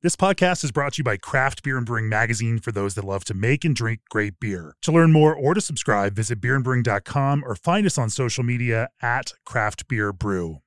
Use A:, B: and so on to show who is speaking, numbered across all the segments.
A: This podcast is brought to you by Craft Beer and Brewing Magazine for those that love to make and drink great beer. To learn more or to subscribe, visit beerandbrewing.com or find us on social media at Craft Beer Brew.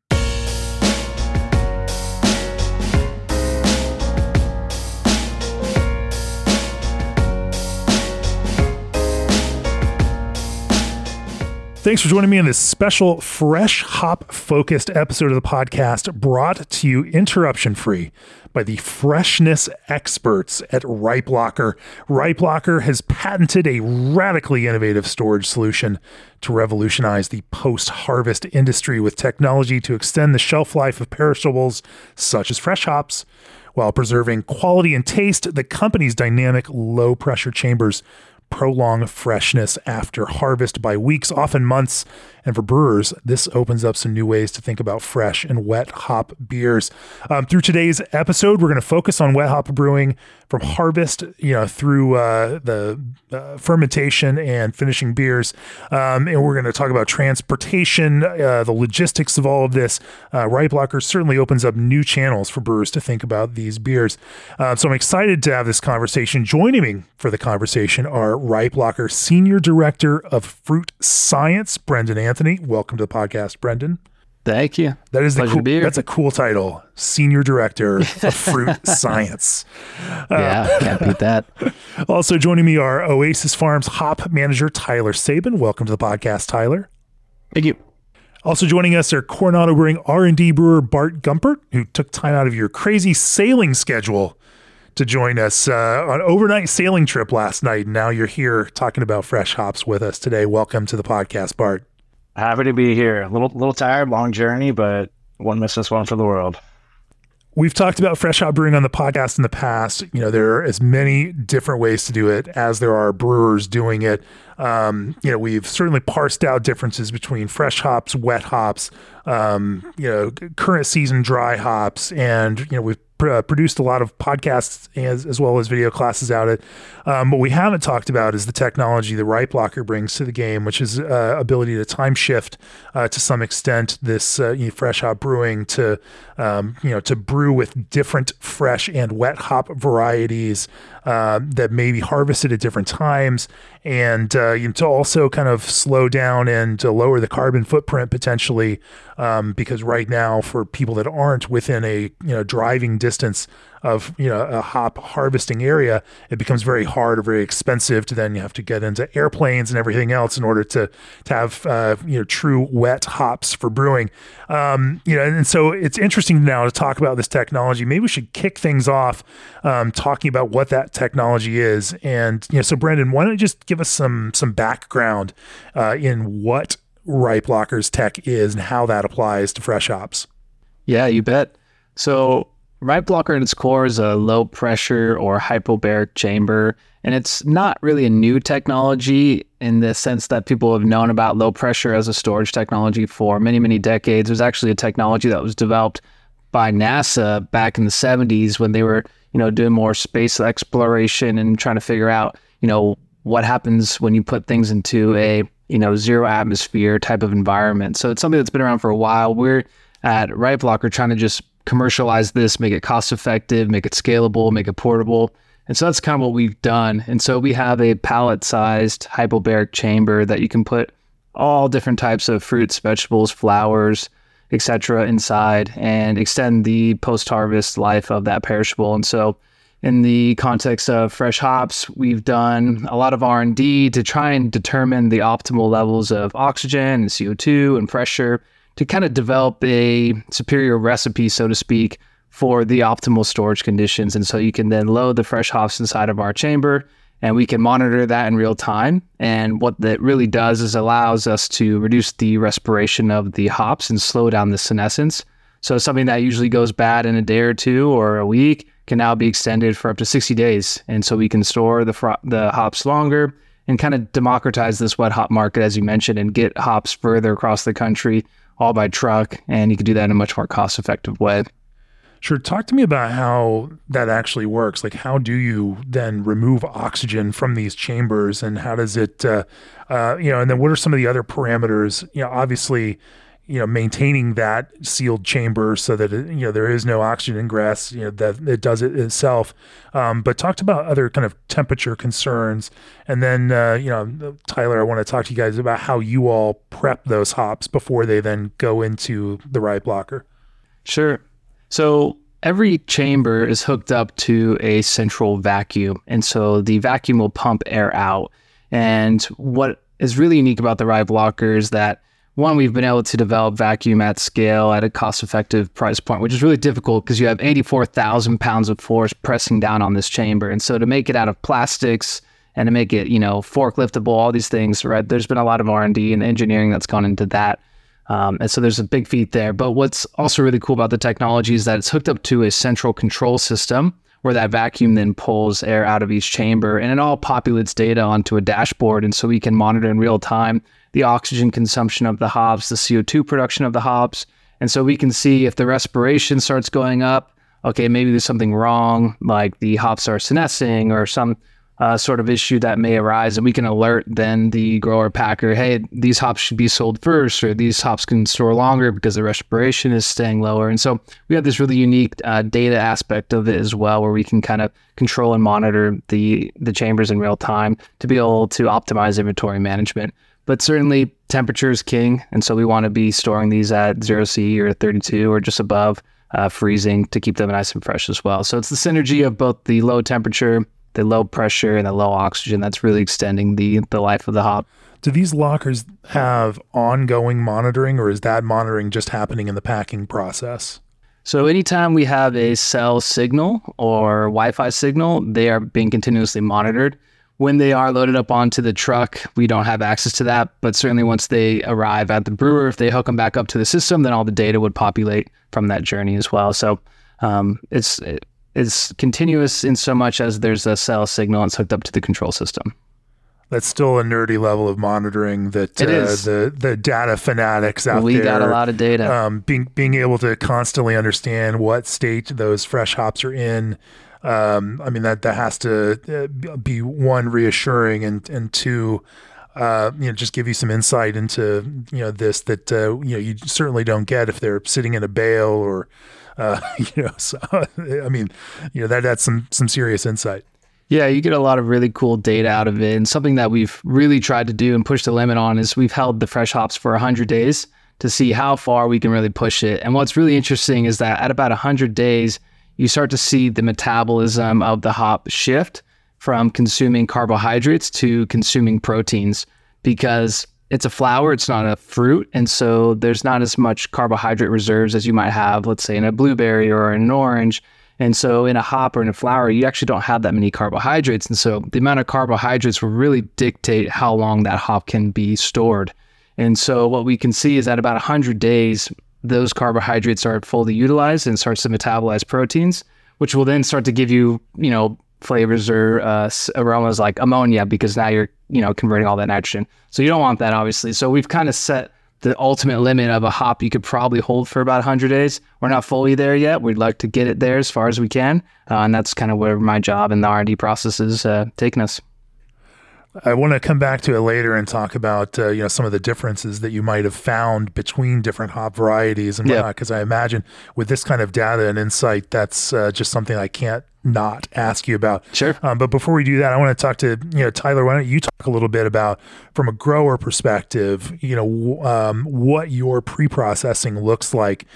A: Thanks for joining me in this special fresh hop focused episode of the podcast brought to you interruption free by the freshness experts at RipeLocker. RipeLocker has patented a radically innovative storage solution to revolutionize the post-harvest industry with technology to extend the shelf life of perishables such as fresh hops while preserving quality and taste. The company's dynamic low pressure chambers prolong freshness after harvest by weeks, often months. And for brewers, this opens up some new ways to think about fresh and wet hop beers. Through today's episode, we're going to focus on wet hop brewing from harvest, through the fermentation and finishing beers. And we're going to talk about transportation, the logistics of all of this. RipeLocker certainly opens up new channels for brewers to think about these beers. So I'm excited to have this conversation. Joining me for the conversation are RipeLocker Senior Director of Fruit Science, Brendan Anthony. Welcome to the podcast, Brendan.
B: Thank you.
A: That's a cool title, Senior Director of Fruit Science.
B: Yeah, can't beat that.
A: Also joining me are Oasis Farms Hop Manager Tyler Sabin. Welcome to the podcast, Tyler.
B: Thank you.
A: Also joining us are Coronado Brewing R&D brewer Bart Gumpert, who took time out of your crazy sailing schedule to join us on an overnight sailing trip last night. And now you're here talking about fresh hops with us today. Welcome to the podcast, Bart.
C: Happy to be here. A little tired, long journey, but wouldn't miss this one for the world.
A: We've talked about fresh hop brewing on the podcast in the past. There are as many different ways to do it as there are brewers doing it. We've certainly parsed out differences between fresh hops, wet hops, current season dry hops, and we've produced a lot of podcasts as well as video classes out it. What we haven't talked about is the technology that RipeLocker brings to the game, which is ability to time shift to some extent this fresh hop brewing to brew with different fresh and wet hop varieties that may be harvested at different times, and to also kind of slow down and to lower the carbon footprint potentially, because right now for people that aren't within a driving distance of a hop harvesting area, it becomes very hard or very expensive to then you have to get into airplanes and everything else in order to have true wet hops for brewing. And so it's interesting now to talk about this technology. Maybe we should kick things off talking about what that technology is. And so Brendan, why don't you just give us some background in what RipeLocker's tech is and how that applies to fresh hops?
B: Yeah, you bet. So RipeLocker at its core is a low pressure or hypobaric chamber, and it's not really a new technology in the sense that people have known about low pressure as a storage technology for many, many decades. It was actually a technology that was developed by NASA back in the 70s when they were, doing more space exploration and trying to figure out, what happens when you put things into a, zero atmosphere type of environment. So it's something that's been around for a while. We're at RipeLocker trying to just commercialize this, make it cost effective, make it scalable, make it portable. And so that's kind of what we've done. And so we have a pallet sized hypobaric chamber that you can put all different types of fruits, vegetables, flowers, etc. inside and extend the post-harvest life of that perishable. And so in the context of fresh hops, we've done a lot of R&D to try and determine the optimal levels of oxygen and CO2 and pressure to kind of develop a superior recipe, so to speak, for the optimal storage conditions. And so you can then load the fresh hops inside of our chamber and we can monitor that in real time. And what that really does is allows us to reduce the respiration of the hops and slow down the senescence. So something that usually goes bad in a day or two or a week can now be extended for up to 60 days. And so we can store the hops longer and kind of democratize this wet hop market, as you mentioned, and get hops further across the country, all by truck. And you can do that in a much more cost-effective way.
A: Sure. Talk to me about how that actually works. Like, how do you then remove oxygen from these chambers, and how does it, and then what are some of the other parameters? Obviously, maintaining that sealed chamber so that there is no oxygen ingress, that it does it itself. But talked about other kind of temperature concerns. And then, Tyler, I want to talk to you guys about how you all prep those hops before they then go into the rye blocker.
B: Sure. So every chamber is hooked up to a central vacuum. And so the vacuum will pump air out. And what is really unique about the rye blocker is that, one, we've been able to develop vacuum at scale at a cost-effective price point, which is really difficult because you have 84,000 pounds of force pressing down on this chamber. And so to make it out of plastics and to make it, forkliftable, all these things, right? There's been a lot of R&D and engineering that's gone into that. And so there's a big feat there. But what's also really cool about the technology is that it's hooked up to a central control system where that vacuum then pulls air out of each chamber, and it all populates data onto a dashboard. And so we can monitor in real time the oxygen consumption of the hops, the CO2 production of the hops. And so we can see if the respiration starts going up, okay, maybe there's something wrong, like the hops are senescing or some sort of issue that may arise. And we can alert then the grower packer, hey, these hops should be sold first, or these hops can store longer because the respiration is staying lower. And so we have this really unique data aspect of it as well, where we can kind of control and monitor the chambers in real time to be able to optimize inventory management. But certainly temperature is king. And so we want to be storing these at 0C or 32 or just above freezing to keep them nice and fresh as well. So it's the synergy of both the low temperature, the low pressure, and the low oxygen that's really extending the life of the hop.
A: Do these lockers have ongoing monitoring, or is that monitoring just happening in the packing process?
B: So anytime we have a cell signal or Wi-Fi signal, they are being continuously monitored. When they are loaded up onto the truck, we don't have access to that. But certainly once they arrive at the brewer, if they hook them back up to the system, then all the data would populate from that journey as well. So it's continuous in so much as there's a cell signal and it's hooked up to the control system.
A: That's still a nerdy level of monitoring that
B: it is.
A: The data fanatics out there.
B: We got a lot of data.
A: Being able to constantly understand what state those fresh hops are in. That has to be, one, reassuring, and two, just give you some insight into this that you certainly don't get if they're sitting in a bale or So that's some serious insight.
B: Yeah, you get a lot of really cool data out of it. And something that we've really tried to do and push the limit on is we've held the fresh hops for 100 days to see how far we can really push it. And what's really interesting is that at about 100 days, you start to see the metabolism of the hop shift from consuming carbohydrates to consuming proteins, because it's a flower, it's not a fruit. And so there's not as much carbohydrate reserves as you might have, let's say, in a blueberry or an orange. And so in a hop or in a flower, you actually don't have that many carbohydrates. And so the amount of carbohydrates will really dictate how long that hop can be stored. And so what we can see is that about 100 days, those carbohydrates are fully utilized and starts to metabolize proteins, which will then start to give you, flavors or aromas like ammonia, because now you're, converting all that nitrogen. So you don't want that, obviously. So we've kind of set the ultimate limit of a hop you could probably hold for about 100 days. We're not fully there yet. We'd like to get it there as far as we can. And that's kind of where my job in the R&D process is taking us.
A: I want to come back to it later and talk about some of the differences that you might have found between different hop varieties and whatnot, because I imagine with this kind of data and insight, that's just something I can't not ask you about.
B: Sure.
A: But before we do that, I want to talk to Tyler. Why don't you talk a little bit about, from a grower perspective, what your pre-processing looks like,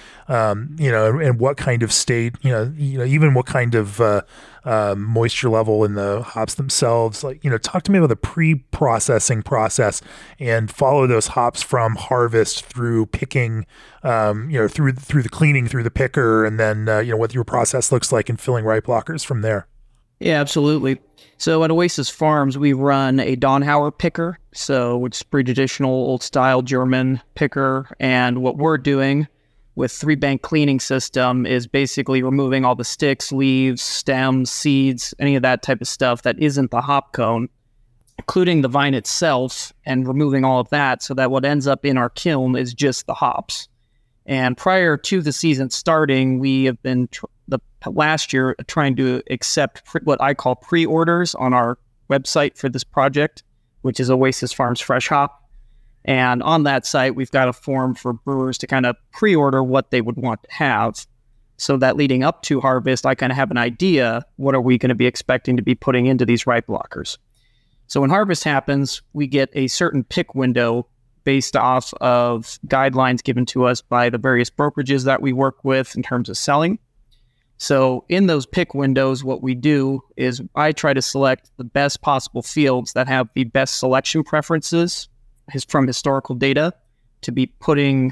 A: and what kind of state, even what kind of moisture level in the hops themselves. Talk to me about the pre-processing process and follow those hops from harvest through picking, through the cleaning, through the picker, and then what your process looks like in filling rye blockers from there.
D: Yeah, absolutely. So at Oasis Farms, we run a Donauer picker, which is pretty traditional, old-style German picker. And what we're doing with 3-bank cleaning system is basically removing all the sticks, leaves, stems, seeds, any of that type of stuff that isn't the hop cone, including the vine itself, and removing all of that so that what ends up in our kiln is just the hops. And prior to the season starting, we have been last year trying to accept what I call pre-orders on our website for this project, which is Oasis Farms Fresh Hop. And on that site, we've got a form for brewers to kind of pre-order what they would want to have, so that leading up to harvest, I kind of have an idea, what are we going to be expecting to be putting into these ripe blockers. So when harvest happens, we get a certain pick window based off of guidelines given to us by the various brokerages that we work with in terms of selling. So in those pick windows, what we do is I try to select the best possible fields that have the best selection preferences from historical data to be pulling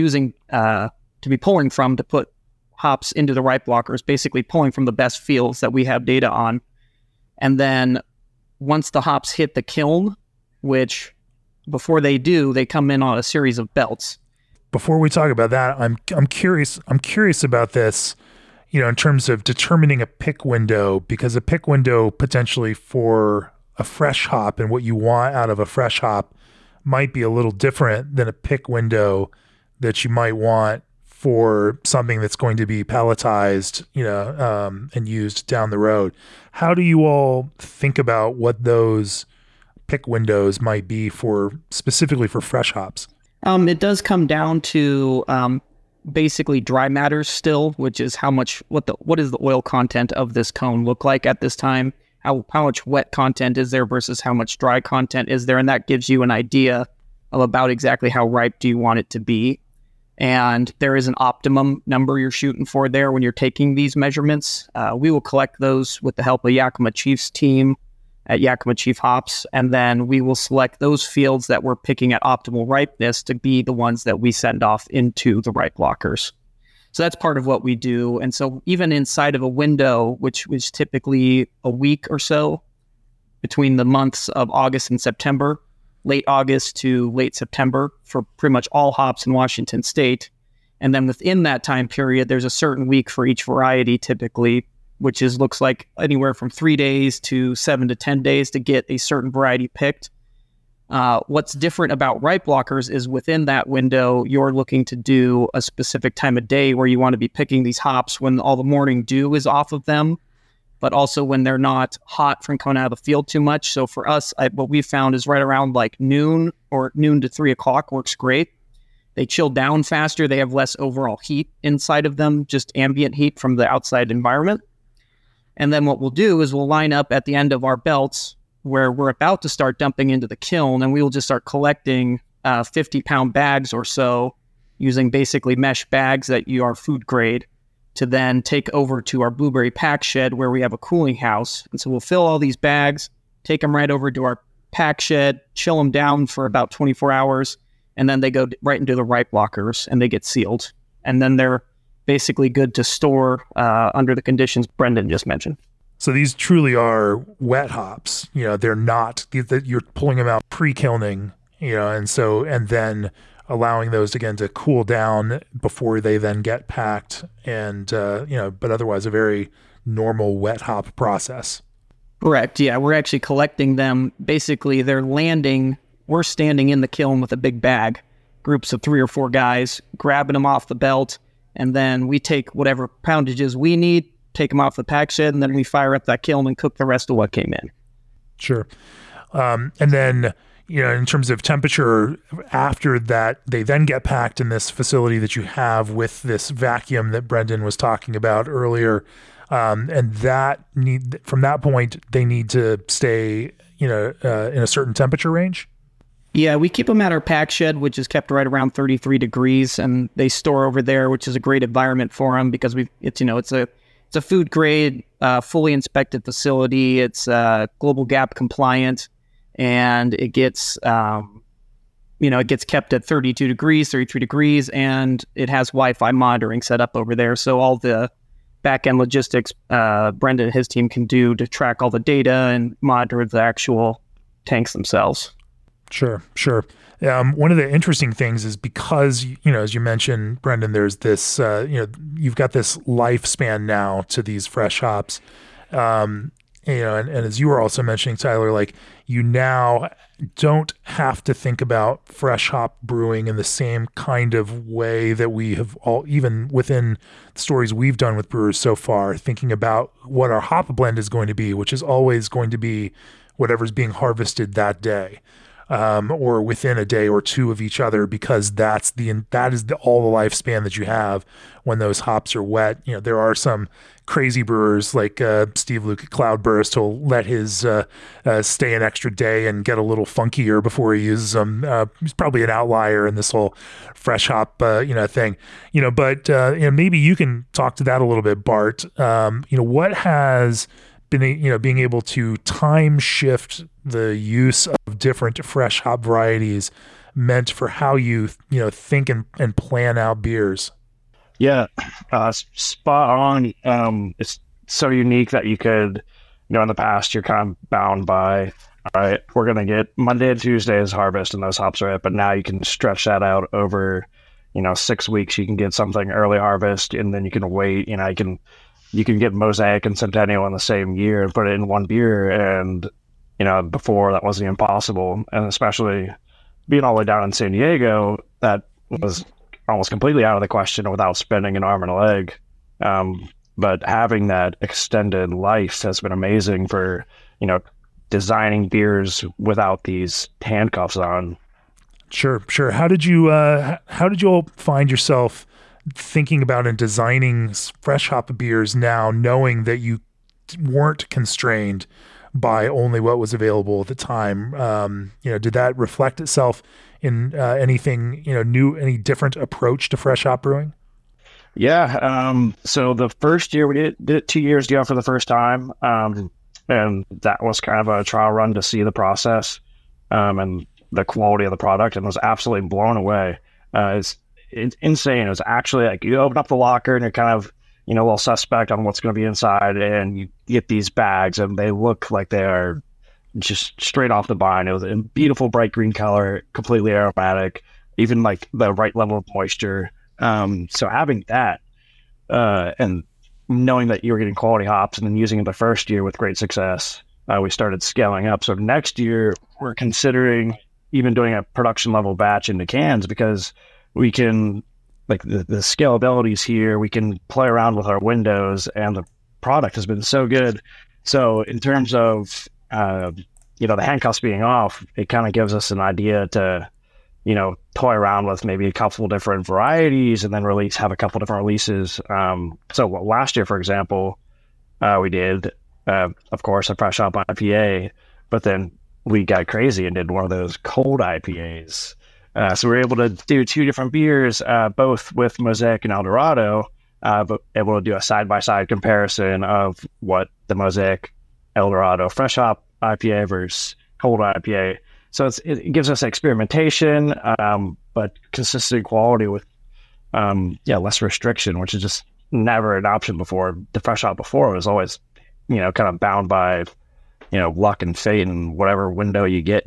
D: from to put hops into the ripe blockers, basically pulling from the best fields that we have data on. And then once the hops hit the kiln, which before they do, they come in on a series of belts.
A: Before we talk about that, I'm curious about this, in terms of determining a pick window, because a pick window potentially for a fresh hop and what you want out of a fresh hop might be a little different than a pick window that you might want for something that's going to be pelletized, and used down the road. How do you all think about what those pick windows might be specifically for fresh hops?
D: It does come down to basically dry matters still, which is what is the oil content of this cone look like at this time? How much wet content is there versus how much dry content is there? And that gives you an idea of about exactly how ripe do you want it to be. And there is an optimum number you're shooting for there when you're taking these measurements. We will collect those with the help of Yakima Chief's team at Yakima Chief Hops, and then we will select those fields that we're picking at optimal ripeness to be the ones that we send off into the ripe blockers. So that's part of what we do. And so even inside of a window, which was typically a week or so between the months of August and September, late August to late September for pretty much all hops in Washington State. And then within that time period, there's a certain week for each variety typically, which looks like anywhere from 3 days to 7 to 10 days to get a certain variety picked. What's different about ripe blockers is within that window, you're looking to do a specific time of day where you want to be picking these hops when all the morning dew is off of them, but also when they're not hot from coming out of the field too much. So for us, what we found is right around like noon to 3 o'clock works great. They chill down faster. They have less overall heat inside of them, just ambient heat from the outside environment. And then what we'll do is we'll line up at the end of our belts where we're about to start dumping into the kiln, and we will just start collecting 50-pound bags or so using basically mesh bags that are food grade to then take over to our blueberry pack shed where we have a cooling house. And so we'll fill all these bags, take them right over to our pack shed, chill them down for about 24 hours, and then they go right into the ripe blockers and they get sealed. And then they're basically good to store under the conditions Brendan just mentioned.
A: So these truly are wet hops. They're not, you're pulling them out pre-kilning, and then allowing those again to cool down before they then get packed, and but otherwise a very normal wet hop process.
D: Correct. Yeah, we're actually collecting them. Basically, they're landing. We're standing in the kiln with a big bag, groups of 3 or 4 guys, grabbing them off the belt, and then we take whatever poundages we need, take them off the pack shed, and then we fire up that kiln and cook the rest of what came in.
A: Sure. And then, in terms of temperature, after that, they then get packed in this facility that you have with this vacuum that Brendan was talking about earlier. And from that point, they need to stay, in a certain temperature range.
D: Yeah, we keep them at our pack shed, which is kept right around 33 degrees, and they store over there, which is a great environment for them because it's a food grade, fully inspected facility. It's Global Gap compliant, and it gets kept at 32 degrees, 33 degrees, and it has Wi-Fi monitoring set up over there. So all the back-end logistics Brendan and his team can do to track all the data and monitor the actual tanks themselves.
A: Sure. One of the interesting things is because, as you mentioned, Brendan, there's this, you've got this lifespan now to these fresh hops. And as you were also mentioning, Tyler, like you now don't have to think about fresh hop brewing in the same kind of way that we have all, even within the stories we've done with brewers so far, thinking about what our hop blend is going to be, which is always going to be whatever's being harvested that day. or within a day or two of each other, because that is all the lifespan that you have when those hops are wet. There are some crazy brewers like Steve Luke at Cloudburst who'll let his stay an extra day and get a little funkier before he uses them. He's probably an outlier in this whole fresh hop thing. But maybe you can talk to that a little bit, Bart. What has been being able to time shift the use of different fresh hop varieties meant for how you think and plan out beers?
C: Yeah, spot on. It's so unique that you could, in the past, you're kind of bound by, all right, we're going to get Monday and Tuesday as harvest and those hops are it, but now you can stretch that out over, 6 weeks. You can get something early harvest, and then you can wait, you can get Mosaic and Centennial in the same year and put it in one beer. And, before that wasn't even possible. And especially being all the way down in San Diego, that was almost completely out of the question without spending an arm and a leg. But having that extended life has been amazing for, designing beers without these handcuffs on.
A: Sure. How did you all find yourself thinking about and designing fresh hop beers now, knowing that you weren't constrained by only what was available at the time? Did that reflect itself in anything new, any different approach to fresh hop brewing?
C: Yeah. So the first year we did it 2 years ago for the first time, and that was kind of a trial run to see the process and the quality of the product, and was absolutely blown away. It's insane. It was actually like you open up the locker and you're kind of a little suspect on what's going to be inside, and you get these bags and they look like they are just straight off the vine. It was a beautiful bright green color, completely aromatic, even like the right level of moisture. So having that and knowing that you were getting quality hops and then using it the first year with great success, we started scaling up. So next year we're considering even doing a production level batch into cans, because we can, like, the scalability is here. We can play around with our windows, and the product has been so good. So in terms of, the handcuffs being off, it kind of gives us an idea to, toy around with maybe a couple different varieties and then have a couple different releases. So last year, for example, we did, of course, a fresh hop IPA, but then we got crazy and did one of those cold IPAs. So we were able to do two different beers, both with Mosaic and Eldorado, but able to do a side-by-side comparison of what the Mosaic Eldorado fresh hop IPA versus cold IPA. So it gives us experimentation, but consistent quality with less restriction, which is just never an option before. The fresh hop before was always, kind of bound by, luck and fate, and whatever window you get.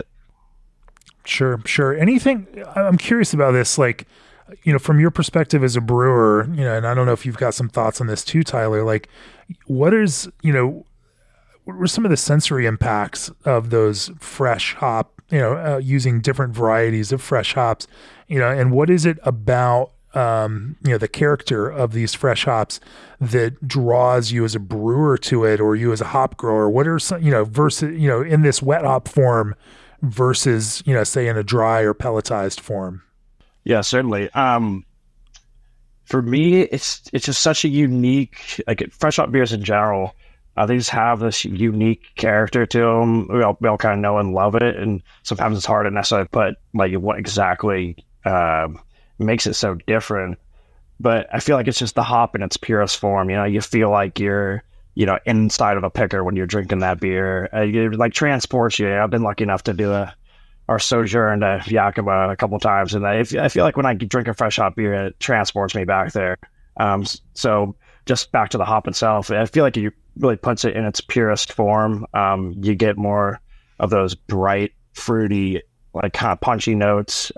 A: Sure. Anything, I'm curious about this, like, from your perspective as a brewer, and I don't know if you've got some thoughts on this too, Tyler, like what were some of the sensory impacts of those fresh hop, using different varieties of fresh hops, and what is it about, the character of these fresh hops that draws you as a brewer to it, or you as a hop grower? What are some, versus, in this wet hop form versus, say in a dry or pelletized form?
C: Yeah, certainly. For me, it's just such a unique, like fresh hop beers in general. They just have this unique character to them. We all kind of know and love it, and sometimes it's hard to necessarily put like what exactly makes it so different. But I feel like it's just the hop in its purest form. You feel like you're inside of a picker when you're drinking that beer. It like transports you. I've been lucky enough to do our sojourn to Yakima a couple times, and I feel like when I drink a fresh hop beer, it transports me back there. So just back to the hop itself, I feel like it really puts it in its purest form. You get more of those bright, fruity, like kind of punchy notes.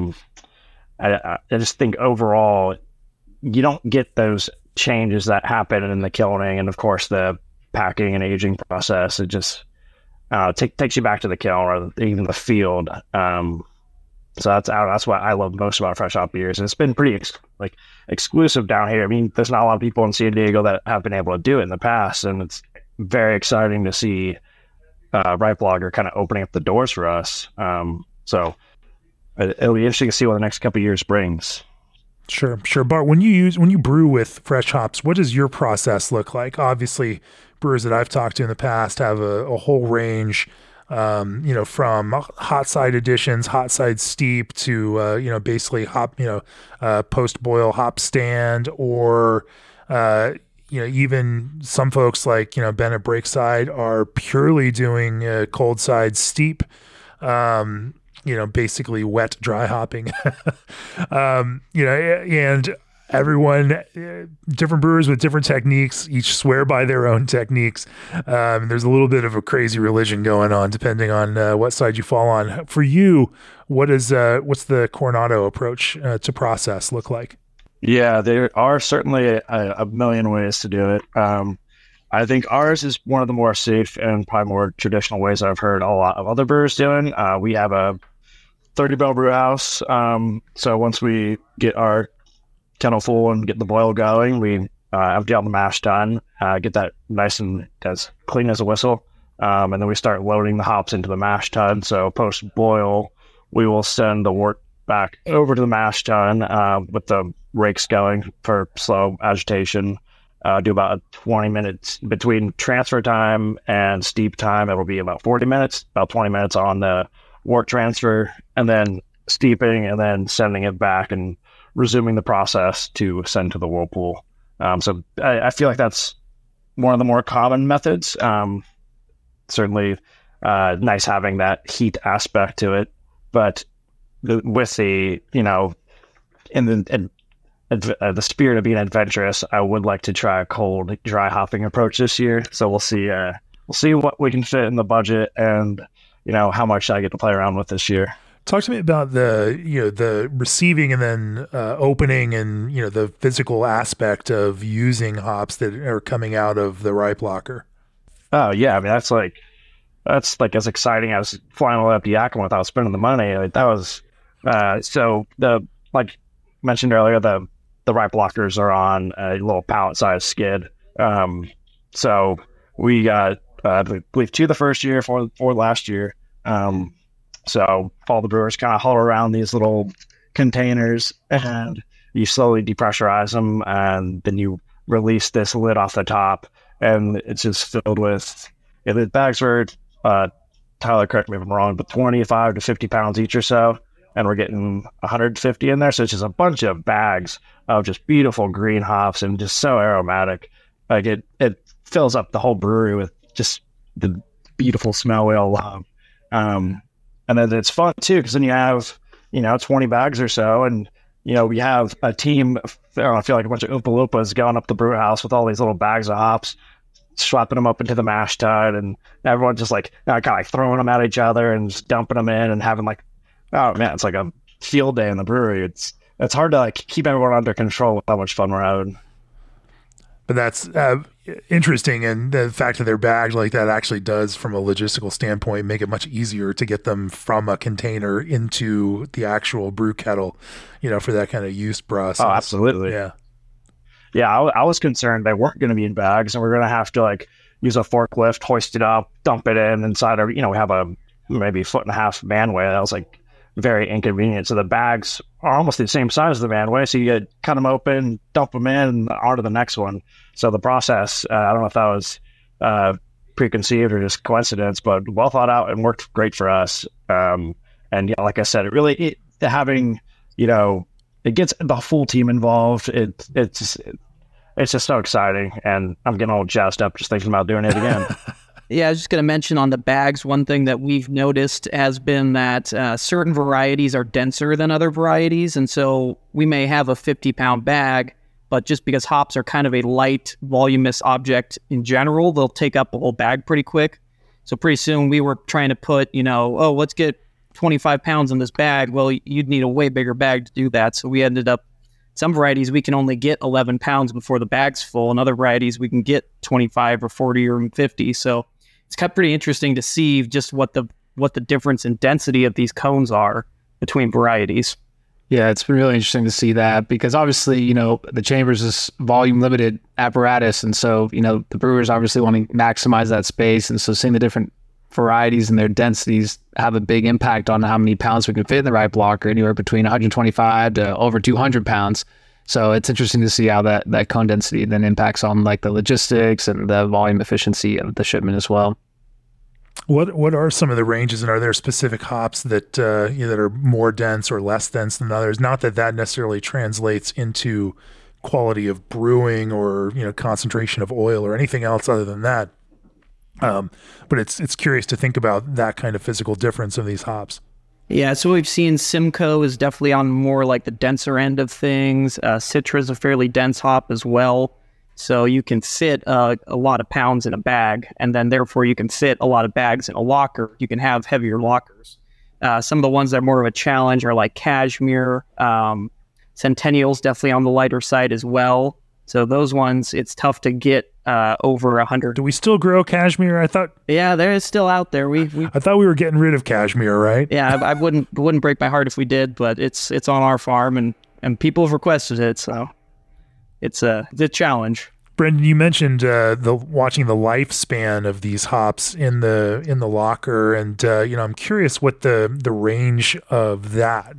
C: I just think overall, you don't get those changes that happen in the kilning and, of course, the packing and aging process. It just takes you back to the kiln or even the field. So that's what I love most about fresh hop beers. And it's been pretty exclusive down here. I mean, there's not a lot of people in San Diego that have been able to do it in the past, and it's very exciting to see Right Blogger kind of opening up the doors for us. So it'll be interesting to see what the next couple of years brings.
A: Sure. Bart, when you brew with fresh hops, what does your process look like? Obviously, brewers that I've talked to in the past have a whole range, from hot side additions, hot side steep to, basically hop, post boil hop stand, or, even some folks like, Ben at Breakside are purely doing cold side steep, basically wet dry hopping, and everyone, different brewers with different techniques, each swear by their own techniques. There's a little bit of a crazy religion going on depending on what side you fall on. For you, what's the Coronado approach to process look like?
C: Yeah, there are certainly a million ways to do it. I think ours is one of the more safe and probably more traditional ways I've heard a lot of other brewers doing. We have a 30-barrel brew house. So once we get our kennel full and get the boil going, we empty out the mash tun, get that nice and as clean as a whistle. And then we start loading the hops into the mash tun. So post boil, we will send the wort back over to the mash tun with the rakes going for slow agitation. Do about 20 minutes between transfer time and steep time. It will be about 40 minutes, about 20 minutes on the wort transfer, and then steeping, and then sending it back and resuming the process to send to the whirlpool. So I feel like that's one of the more common methods. Certainly nice having that heat aspect to it, but with the, in the spirit of being adventurous, I would like to try a cold dry hopping approach this year. So we'll see what we can fit in the budget, and how much I get to play around with this year.
A: Talk to me about the receiving and then opening and the physical aspect of using hops that are coming out of the Right Blocker.
C: Oh yeah, I mean that's like as exciting as flying all up to Yakima without spending the money. Like, that was so the like mentioned earlier, the Right Blockers are on a little pallet-sized skid. So we got I believe 2 the first year, 4 last year. So all the brewers kind of haul around these little containers, and you slowly depressurize them, and then you release this lid off the top, and it's just filled with, the bags were, Tyler, correct me if I'm wrong, but 25 to 50 pounds each or so, and we're getting 150 in there. So it's just a bunch of bags of just beautiful green hops and just so aromatic. Like it fills up the whole brewery with just the beautiful smell we all love. And then it's fun too, because then you have, 20 bags or so, and, we have a team, I feel like a bunch of Oompa Loompas going up the brew house with all these little bags of hops, swapping them up into the mash tun, and everyone's just like, kind of like throwing them at each other and just dumping them in and having like, oh man, it's like a field day in the brewery. It's hard to like keep everyone under control with how much fun we're having.
A: But that's interesting, and the fact that they're bagged like that actually does, from a logistical standpoint, make it much easier to get them from a container into the actual brew kettle, for that kind of use process.
C: Oh, absolutely. Yeah, I was concerned they weren't going to be in bags, and we're going to have to like use a forklift, hoist it up, dump it in inside of, we have a maybe 1.5 manway. That was like very inconvenient. So the bags are almost the same size as the manway. So you cut them open, dump them in, and onto the next one. So the process, I don't know if that was preconceived or just coincidence, but well thought out and worked great for us. And like I said, having, it gets the full team involved. It's just so exciting, and I'm getting all jazzed up just thinking about doing it again.
D: Yeah, I was just going to mention on the bags, one thing that we've noticed has been that certain varieties are denser than other varieties. And so we may have a 50-pound bag, but just because hops are kind of a light, voluminous object in general, they'll take up a whole bag pretty quick. So pretty soon we were trying to put, let's get 25 pounds in this bag. Well, you'd need a way bigger bag to do that. So we ended up, some varieties we can only get 11 pounds before the bag's full, and other varieties we can get 25 or 40 or 50. So it's kind of pretty interesting to see just what the difference in density of these cones are between varieties.
B: Yeah, it's been really interesting to see that, because obviously, the chambers is volume limited apparatus. And so, the brewers obviously want to maximize that space. And so seeing the different varieties and their densities have a big impact on how many pounds we can fit in the right blocker, anywhere between 125 to over 200 pounds. So it's interesting to see how that cone density then impacts on like the logistics and the volume efficiency of the shipment as well.
A: What are some of the ranges, and are there specific hops that that are more dense or less dense than others? Not that necessarily translates into quality of brewing or concentration of oil or anything else other than that. But it's curious to think about that kind of physical difference of these hops.
D: Yeah, so we've seen Simcoe is definitely on more like the denser end of things. Citra is a fairly dense hop as well. So you can fit a lot of pounds in a bag, and then therefore you can fit a lot of bags in a locker. You can have heavier lockers. Some of the ones that are more of a challenge are like Cashmere. Centennial's definitely on the lighter side as well. So those ones, it's tough to get over 100.
A: Do we still grow Cashmere? I thought.
D: Yeah, there is still out there. I
A: thought we were getting rid of Cashmere, right?
D: Yeah, I wouldn't break my heart if we did, but it's on our farm and people have requested it, so it's a challenge.
A: Brendan, you mentioned watching the lifespan of these hops in the locker, and I'm curious what the range of that,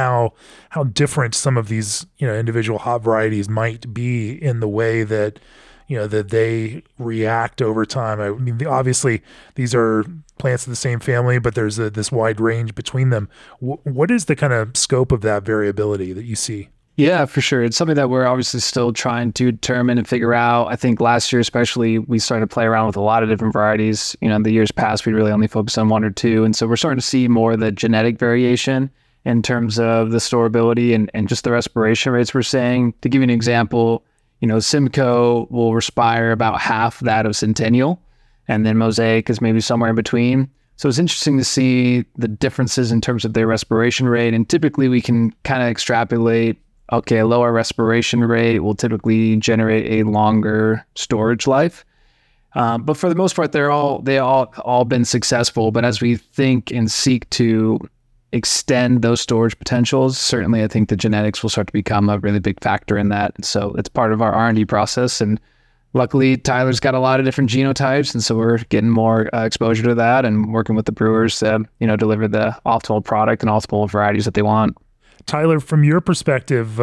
A: how different some of these individual hop varieties might be in the way that that they react over time. I mean, obviously these are plants of the same family, but there's this wide range between them. What is the kind of scope of that variability that you see?
B: Yeah, for sure. It's something that we're obviously still trying to determine and figure out. I think last year especially, we started to play around with a lot of different varieties. In the years past, we really only focused on one or two. And so we're starting to see more of the genetic variation in terms of the storability and just the respiration rates we're seeing. To give you an example, Simcoe will respire about half that of Centennial, and then Mosaic is maybe somewhere in between. So it's interesting to see the differences in terms of their respiration rate. And typically we can kind of extrapolate, okay, a lower respiration rate will typically generate a longer storage life. But for the most part, they all been successful. But as we think and seek to extend those storage potentials, certainly I think the genetics will start to become a really big factor in that. And so it's part of our R&D process. And luckily, Tyler's got a lot of different genotypes, and so we're getting more exposure to that and working with the brewers to deliver the optimal product and optimal varieties that they want.
A: Tyler, from your perspective,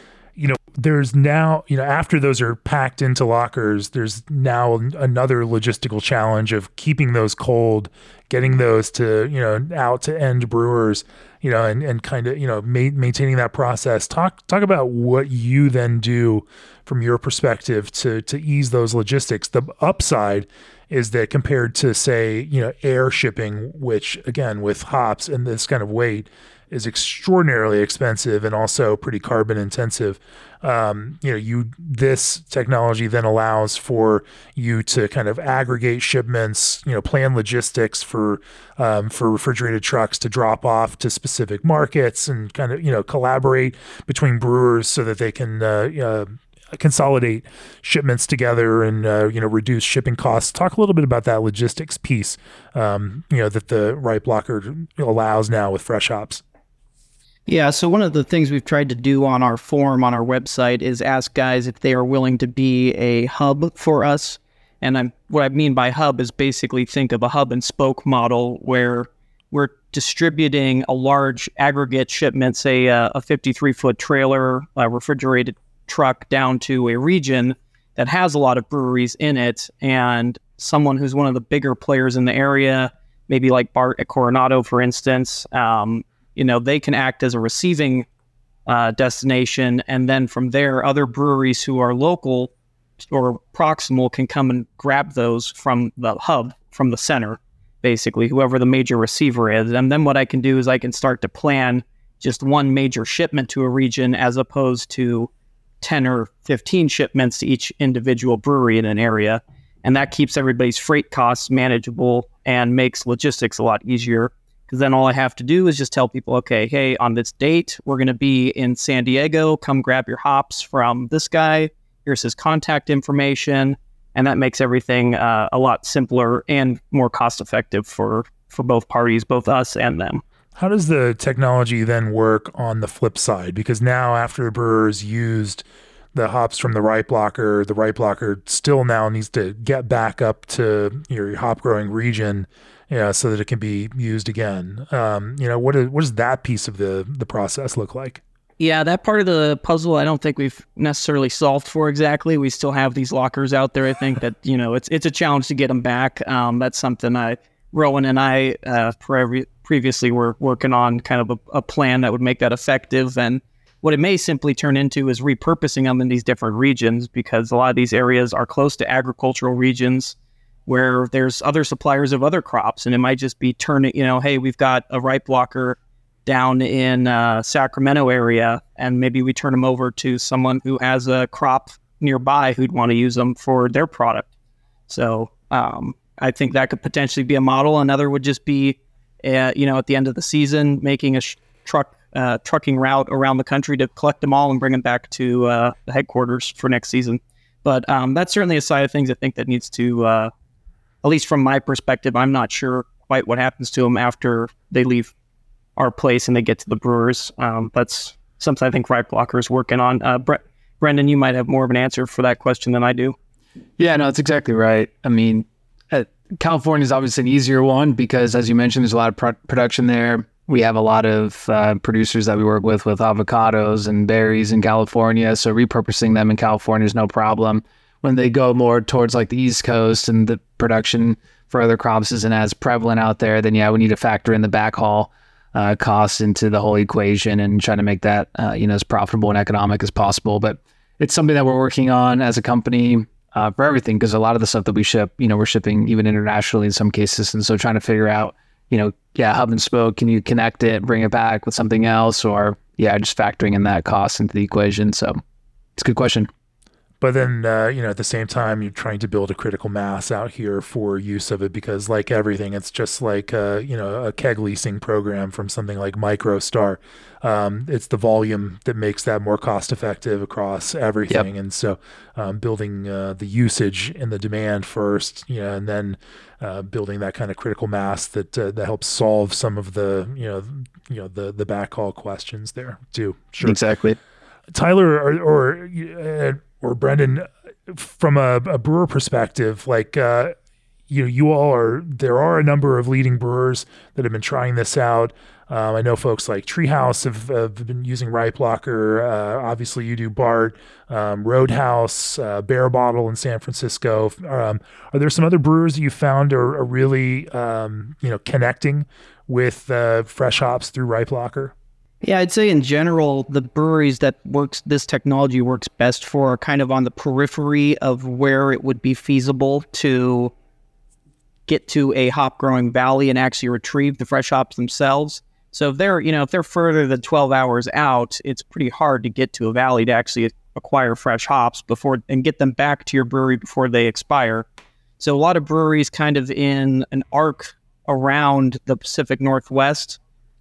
A: there's now, after those are packed into lockers, there's now another logistical challenge of keeping those cold, getting those to, out to end brewers, and kind of, maintaining that process. Talk about what you then do from your perspective to ease those logistics. The upside is that compared to, say, air shipping, which again, with hops and this kind of weight, is extraordinarily expensive and also pretty carbon intensive. This technology then allows for you to kind of aggregate shipments, plan logistics for refrigerated trucks to drop off to specific markets, and kind of, collaborate between brewers so that they can, consolidate shipments together and reduce shipping costs. Talk a little bit about that logistics piece, that the Right Blocker allows now with fresh hops.
D: Yeah, so one of the things we've tried to do on our form on our website is ask guys if they are willing to be a hub for us. And what I mean by hub is basically think of a hub and spoke model where we're distributing a large aggregate shipment, say a 53-foot trailer, a refrigerated truck down to a region that has a lot of breweries in it, and someone who's one of the bigger players in the area, maybe like Bart at Coronado, for instance, they can act as a receiving destination, and then from there, other breweries who are local or proximal can come and grab those from the hub, from the center, basically, whoever the major receiver is. And then what I can do is I can start to plan just one major shipment to a region as opposed to 10 or 15 shipments to each individual brewery in an area. And that keeps everybody's freight costs manageable and makes logistics a lot easier. Because then all I have to do is just tell people, okay, hey, on this date, we're going to be in San Diego. Come grab your hops from this guy. Here's his contact information. And that makes everything a lot simpler and more cost effective for both parties, both us and them.
A: How does the technology then work on the flip side? Because now after a brewer's used the hops from the ripe blocker. The ripe blocker still now needs to get back up to your hop growing region, so that it can be used again. What does that piece of the process look like?
D: Yeah, that part of the puzzle, I don't think we've necessarily solved for exactly. We still have these lockers out there. I think that, it's a challenge to get them back. That's something Rowan and I previously were working on kind of a plan that would make that effective. And what it may simply turn into is repurposing them in these different regions, because a lot of these areas are close to agricultural regions where there's other suppliers of other crops. And it might just be turning, hey, we've got a ripe blocker down in Sacramento area, and maybe we turn them over to someone who has a crop nearby who'd want to use them for their product. So I think that could potentially be a model. Another would just be, at the end of the season, making a trucking route around the country to collect them all and bring them back to the headquarters for next season. But that's certainly a side of things I think that needs to, at least from my perspective, I'm not sure quite what happens to them after they leave our place and they get to the brewers. That's something I think Ripe Blocker is working on. Brendan, you might have more of an answer for that question than I do.
B: Yeah, no, that's exactly right. I mean, California is obviously an easier one because, as you mentioned, there's a lot of production there. We have a lot of producers that we work with avocados and berries in California, so repurposing them in California is no problem. When they go more towards like the East Coast and the production for other crops isn't as prevalent out there, then we need to factor in the backhaul costs into the whole equation and try to make that as profitable and economic as possible. But it's something that we're working on as a company for everything, because a lot of the stuff that we ship, we're shipping even internationally in some cases, and so trying to figure out, hub and spoke, can you connect it, bring it back with something else, or just factoring in that cost into the equation. So it's a good question.
A: But then, at the same time, you're trying to build a critical mass out here for use of it, because like everything, it's just like, a keg leasing program from something like MicroStar. It's the volume that makes that more cost effective across everything. Yep. And so building the usage and the demand first, and then building that kind of critical mass that helps solve some of the, the backhaul questions there too. Sure.
B: Exactly.
A: Tyler or Brendan, from a brewer perspective, like, there are a number of leading brewers that have been trying this out. I know folks like Treehouse have been using Ripe Blocker. Obviously you do, Bart, Roadhouse, Bear Bottle in San Francisco. Are there some other brewers that you found are really, connecting with fresh hops through Ripe Blocker?
D: Yeah, I'd say in general, the breweries that this technology works best for are kind of on the periphery of where it would be feasible to get to a hop growing valley and actually retrieve the fresh hops themselves. So if they're further than 12 hours out, it's pretty hard to get to a valley to actually acquire fresh hops and get them back to your brewery before they expire. So a lot of breweries kind of in an arc around the Pacific Northwest.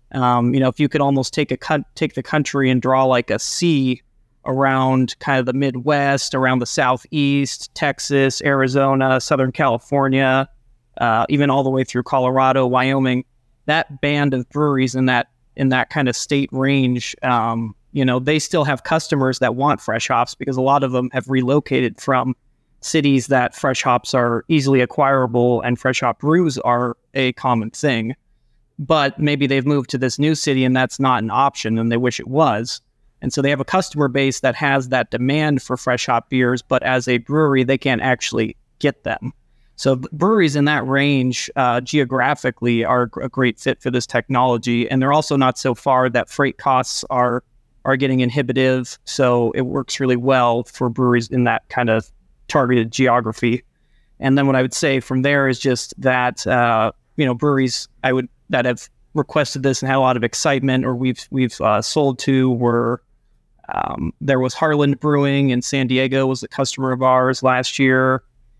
D: If you could almost take the country and draw like a C around kind of the Midwest, around the Southeast, Texas, Arizona, Southern California, even all the way through Colorado, Wyoming, that band of breweries in that kind of state range, they still have customers that want fresh hops, because a lot of them have relocated from cities that fresh hops are easily acquirable and fresh hop brews are a common thing. But maybe they've moved to this new city and that's not an option and they wish it was. And so they have a customer base that has that demand for fresh hop beers, but as a brewery, they can't actually get them. So breweries in that range geographically are a great fit for this technology. And they're also not so far that freight costs are getting inhibitive. So it works really well for breweries in that kind of targeted geography. And then what I would say from there is just that, breweries that have requested this and had a lot of excitement, or we've sold to, were there was Harland Brewing in San Diego was a customer of ours last year.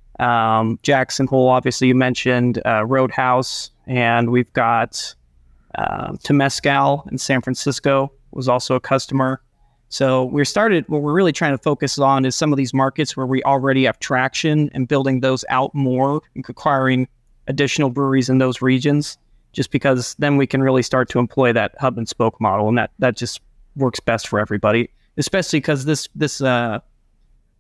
D: Jackson Hole, obviously you mentioned, Roadhouse, and we've got Temescal in San Francisco was also a customer. So what we're really trying to focus on is some of these markets where we already have traction and building those out more and acquiring additional breweries in those regions, just because then we can really start to employ that hub and spoke model, and that just works best for everybody, especially because this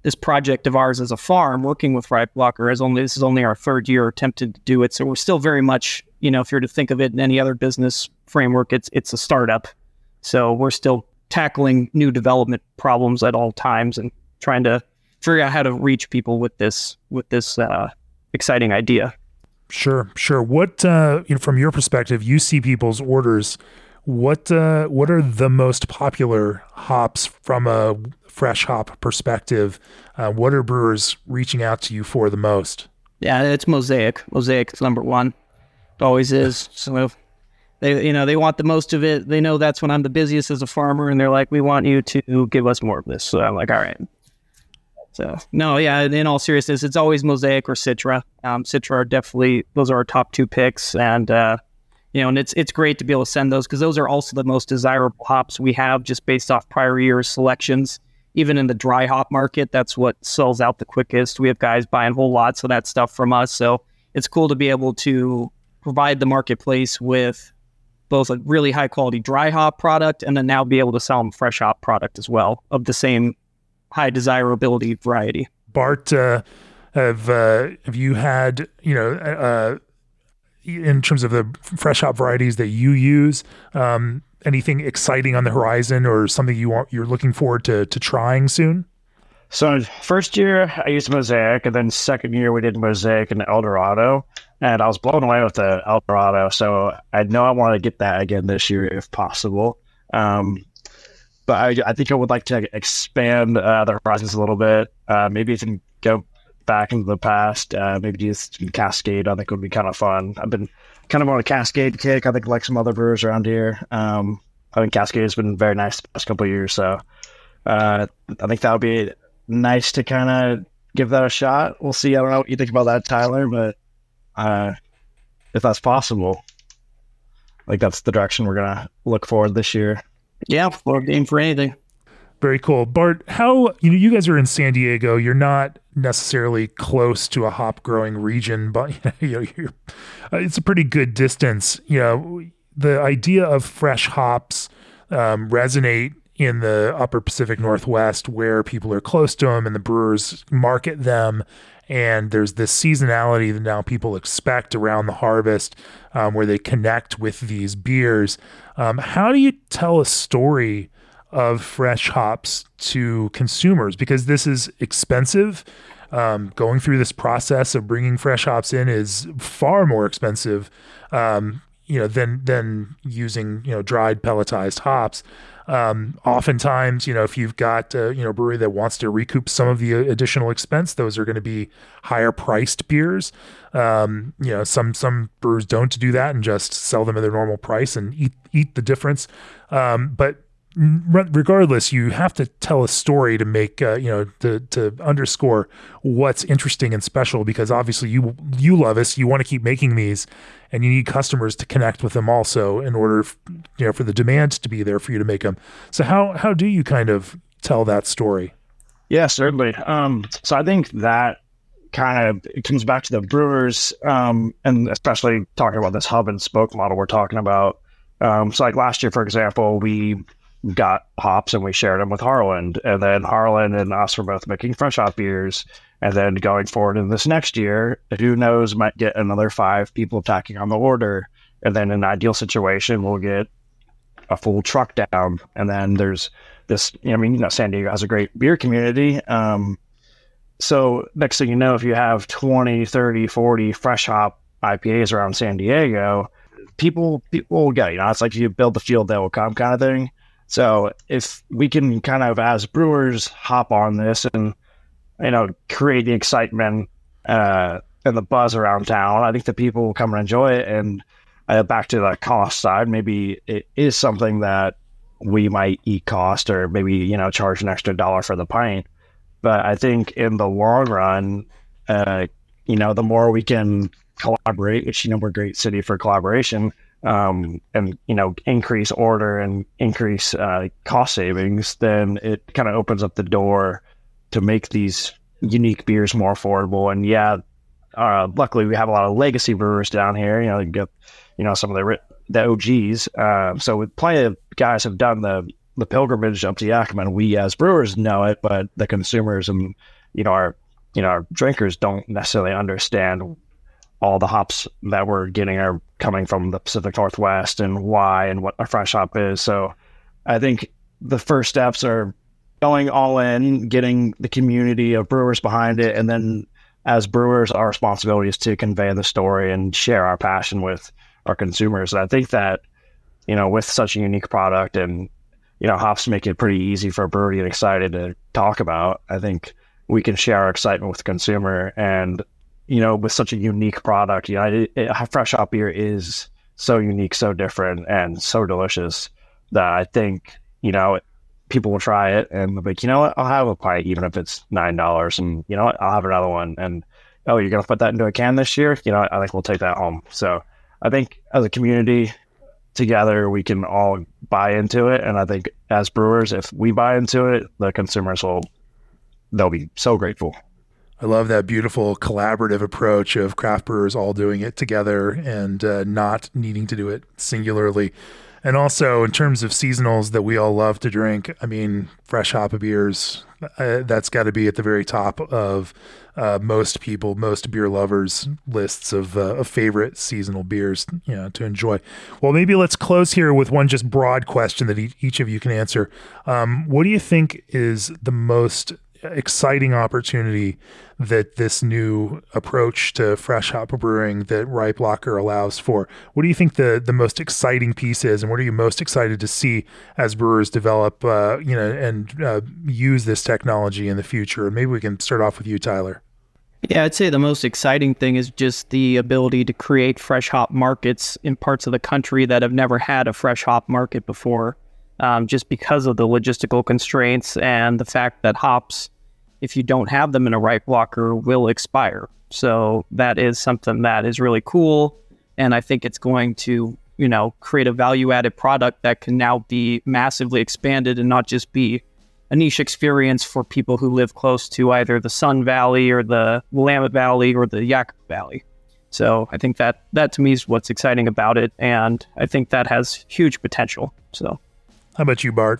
D: this project of ours as a farm working with Ripe Blocker this is only our third year attempted to do it. So we're still very much, if you're to think of it in any other business framework, it's a startup. So we're still tackling new development problems at all times and trying to figure out how to reach people with this exciting idea.
A: Sure. What from your perspective, you see people's orders. What are the most popular hops from a fresh hop perspective? What are brewers reaching out to you for the most?
D: Yeah, it's Mosaic. Mosaic is number one. It always is. So they want the most of it. They know that's when I'm the busiest as a farmer, and they're like, we want you to give us more of this. So I'm like, all right. So no, yeah, in all seriousness, it's always Mosaic or Citra. Citra are definitely, those are our top two picks. And, and it's great to be able to send those because those are also the most desirable hops we have just based off prior year's selections. Even in the dry hop market, that's what sells out the quickest. We have guys buying whole lots of that stuff from us. So it's cool to be able to provide the marketplace with both a really high quality dry hop product and then now be able to sell them fresh hop product as well of the same high desirability variety.
A: Bart, have you had, in terms of the fresh hop varieties that you use, anything exciting on the horizon or something you're looking forward to trying soon?
C: So first year I used Mosaic, and then second year we did Mosaic and El Dorado, and I was blown away with the El Dorado. So I know I want to get that again this year if possible. But I think I would like to expand the horizons a little bit. Maybe even go back into the past. Maybe do some Cascade. I think would be kind of fun. I've been kind of on a Cascade kick. I think like some other brewers around here. I think Cascade has been very nice the past couple of years. So I think that would be nice to kind of give that a shot. We'll see. I don't know what you think about that, Tyler, but if that's possible, like that's the direction we're going to look forward this year.
D: Yeah, we're game for anything.
A: Very cool. Bart, how, you guys are in San Diego. You're not necessarily close to a hop growing region, but it's a pretty good distance. The idea of fresh hops resonate in the upper Pacific Northwest where people are close to them and the brewers market them. And there's this seasonality that now people expect around the harvest where they connect with these beers. How do you tell a story of fresh hops to consumers? Because this is expensive. Going through this process of bringing fresh hops in is far more expensive, than using, dried pelletized hops. Oftentimes, if you've got a brewery that wants to recoup some of the additional expense, those are going to be higher priced beers. Some brewers don't do that and just sell them at their normal price and eat the difference. But regardless, you have to tell a story to make, to underscore what's interesting and special, because obviously you love us, you want to keep making these, and you need customers to connect with them also in order, for the demand to be there for you to make them. So how do you kind of tell that story?
C: Yeah, certainly. So I think that it comes back to the brewers, and especially talking about this hub and spoke model we're talking about. So like last year, for example, we got hops and we shared them with Harland, and then Harland and us were both making fresh hop beers. And then going forward in this next year, who knows, might get another 5 people tacking on the order. And then in an ideal situation, we'll get a full truck down. And then there's this, San Diego has a great beer community. So next thing you know, if you have 20, 30, 40 fresh hop IPAs around San Diego, people will go, it's like you build the field, they will come kind of thing. So if we can kind of, as brewers, hop on this and, create the excitement and the buzz around town, I think the people will come and enjoy it. And back to the cost side, maybe it is something that we might eat cost, or maybe, charge an extra $1 for the pint. But I think in the long run, the more we can collaborate, which, we're a great city for collaboration, and, increase order and increase cost savings, then it kind of opens up the door to make these unique beers more affordable. And luckily we have a lot of legacy brewers down here, you get, some of the OGs. So plenty of guys have done the the pilgrimage up to Yakima. We as brewers know it, but the consumers and our drinkers don't necessarily understand all the hops that we're getting are coming from the Pacific Northwest and why and what a fresh hop is. So I think the first steps are going all in, getting the community of brewers behind it, and then as brewers, our responsibility is to convey the story and share our passion with our consumers. And I think that, with such a unique product and, hops make it pretty easy for a brewer to get excited to talk about. I think we can share our excitement with the consumer. And, with such a unique product, a fresh hop beer is so unique, so different, and so delicious that I think, people will try it and they'll be like, you know what, I'll have a pint, even if it's $9, and you know what, I'll have another one. And, oh, you're going to put that into a can this year? I think we'll take that home. So I think as a community together, we can all buy into it. And I think as brewers, if we buy into it, the consumers they'll be so grateful.
A: I love that beautiful collaborative approach of craft brewers all doing it together and not needing to do it singularly. And also in terms of seasonals that we all love to drink, I mean, fresh hop beers, that's got to be at the very top of most beer lovers' lists of favorite seasonal beers, to enjoy. Well, maybe let's close here with one just broad question that each of you can answer. What do you think is the most exciting opportunity that this new approach to fresh hop brewing that Ripe Locker allows for? What do you think the most exciting piece is, and what are you most excited to see as brewers develop, and use this technology in the future? And maybe we can start off with you, Tyler.
D: Yeah, I'd say the most exciting thing is just the ability to create fresh hop markets in parts of the country that have never had a fresh hop market before, just because of the logistical constraints and the fact that hops, if you don't have them in a Ripe Locker, will expire. So that is something that is really cool. And I think it's going to, create a value-added product that can now be massively expanded and not just be a niche experience for people who live close to either the Sun Valley or the Willamette Valley or the Yakima Valley. So I think that to me is what's exciting about it. And I think that has huge potential. So
A: how about you, Bart?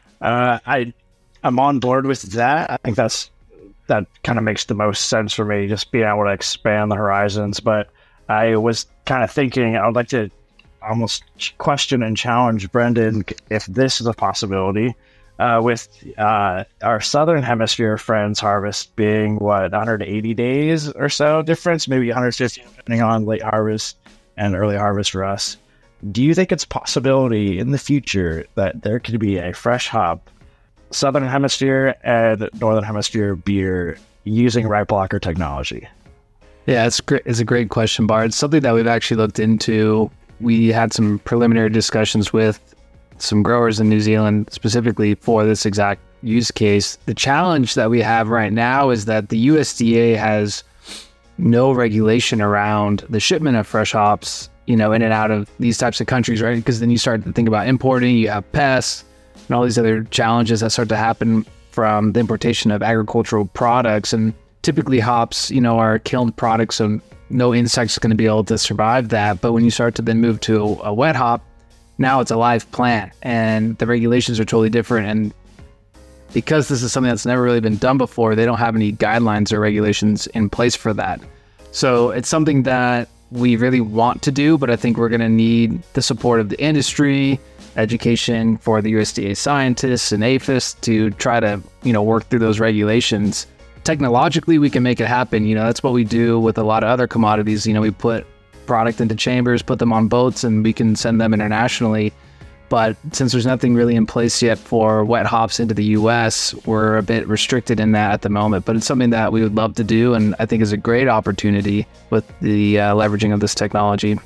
C: I'm on board with that. I think that kind of makes the most sense for me, just being able to expand the horizons. But I was kind of thinking I would like to almost question and challenge Brendan if this is a possibility. With our Southern Hemisphere friends harvest being 180 days or so difference, maybe 150 depending on late harvest and early harvest for us. Do you think it's a possibility in the future that there could be a fresh hop Southern Hemisphere and Northern Hemisphere beer using Ripe Locker technology?
B: Yeah, it's a great question, Bart. It's something that we've actually looked into. We had some preliminary discussions with some growers in New Zealand specifically for this exact use case. The challenge that we have right now is that the USDA has no regulation around the shipment of fresh hops, in and out of these types of countries, right? Because then you start to think about importing, you have pests and all these other challenges that start to happen from the importation of agricultural products. And typically hops, are kilned products, so no insect's going to be able to survive that. But when you start to then move to a wet hop, now it's a live plant and the regulations are totally different. And because this is something that's never really been done before, they don't have any guidelines or regulations in place for that. So it's something that we really want to do, but I think we're going to need the support of the industry, education for the USDA scientists and APHIS to try to, work through those regulations. Technologically, we can make it happen. That's what we do with a lot of other commodities. We put product into chambers, put them on boats, and we can send them internationally. But since there's nothing really in place yet for wet hops into the US, we're a bit restricted in that at the moment. But it's something that we would love to do, and I think is a great opportunity with the leveraging of this technology.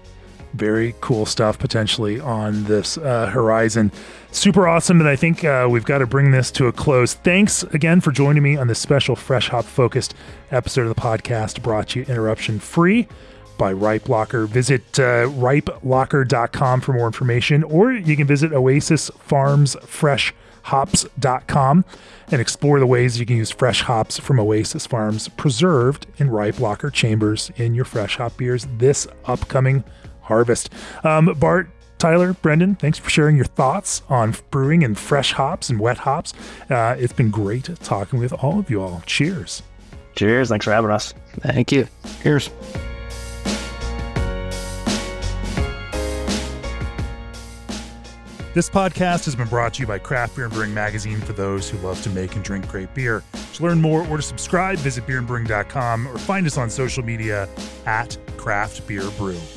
A: Very cool stuff potentially on this horizon. Super awesome. And I think we've got to bring this to a close. Thanks again for joining me on this special fresh hop focused episode of the podcast brought to you interruption free by Ripe Locker. Visit ripelocker.com for more information, or you can visit oasisfarmsfreshhops.com and explore the ways you can use fresh hops from Oasis Farms preserved in Ripe Locker chambers in your fresh hop beers this upcoming harvest. Bart, Tyler, Brendan, thanks for sharing your thoughts on brewing and fresh hops and wet hops. It's been great talking with all of you all. Cheers.
C: Cheers. Thanks for having us.
B: Thank you.
E: Cheers.
A: This podcast has been brought to you by Craft Beer and Brewing Magazine for those who love to make and drink great beer. To learn more or to subscribe, visit beerandbrewing.com or find us on social media at Craft Beer Brew.